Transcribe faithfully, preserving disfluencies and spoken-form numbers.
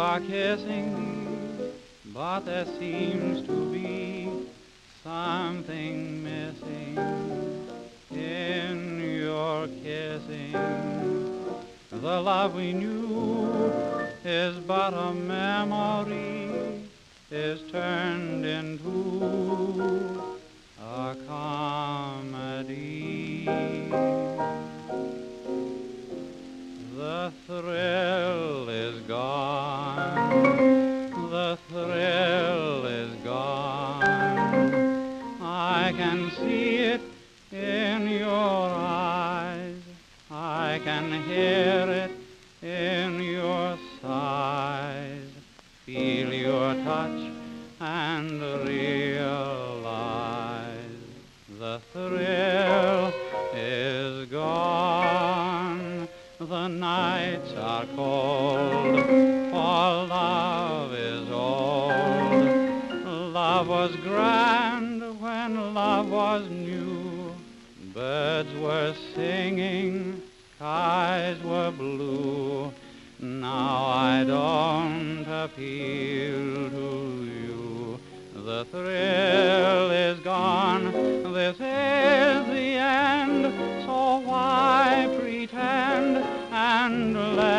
are kissing, but there seems to be something missing in your kissing. The love we knew is but a memory, is turned into a comedy. The thrill is gone, the thrill is gone. I can see it in your eyes, I can hear it in your sighs, feel your touch and realize the thrill is gone. The nights are cold, for love is old. Love was grand when love was new. Birds were singing, skies were blue. Now I don't appeal to you. The thrill is gone, this is the end. So why pretend and let